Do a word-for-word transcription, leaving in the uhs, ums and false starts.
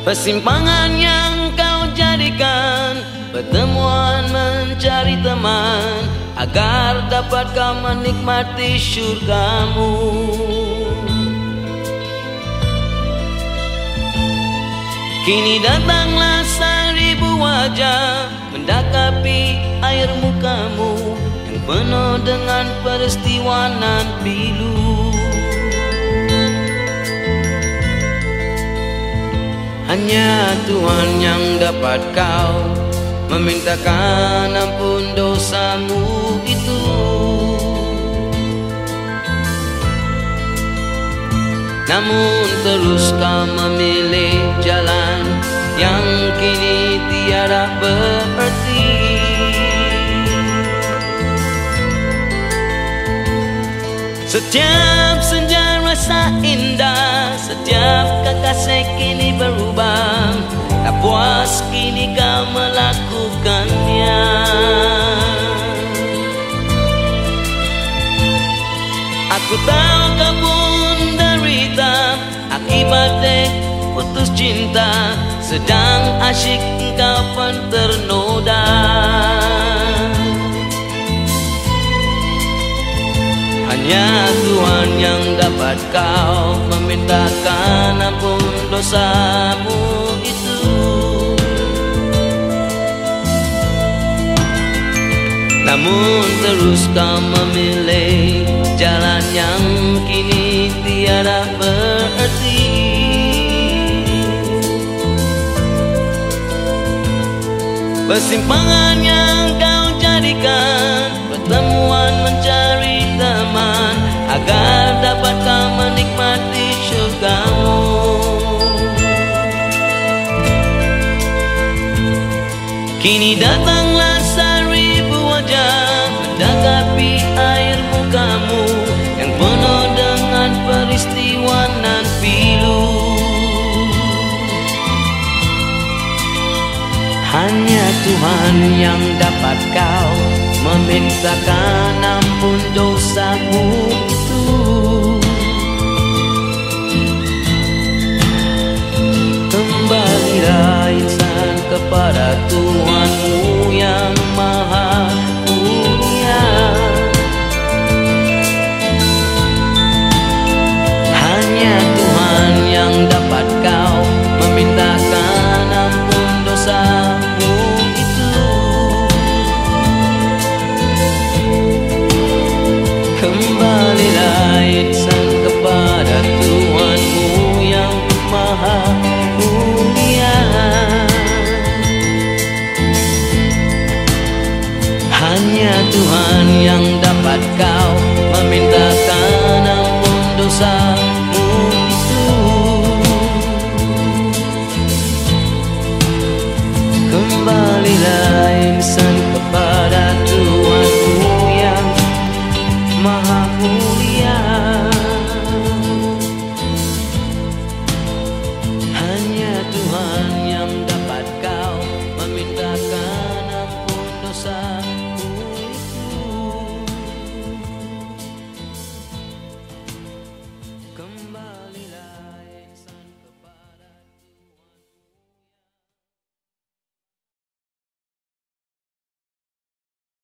Persimpangan yang kau jadikan pertemuan mencari teman, agar dapat kau menikmati syurgamu. Kini datanglah seribu wajah mendakapi air mukamu yang penuh dengan peristiwa nan pilu. Hanya Tuhan yang dapat kau memintakan ampun dosamu itu. Namun terus kau memilih jalan yang kini tiada berarti. Setiap senja rasa indah, setiap kekasih kini berubah. Tak puas kini kau melakukannya. Aku tahu kau pun derita akibatnya putus cinta, sedang asyik engkau pun ternoda. Hanya Tuhan yang dapat kau memintakan ampun dosamu itu. Namun terus kau memilih jalan yang kini tiada berarti. Persimpangan yang kau jadikan pertemuan mencari teman, agar dapat kau menikmati syurgamu. Kini datanglah seribu wajah mendakapi air mukamu yang penuh dengan peristiwa nan pilu. Hanya Tuhan yang dapat kau memintakan ampun dosamu itu. Kembalilah insan kepada Tuhan.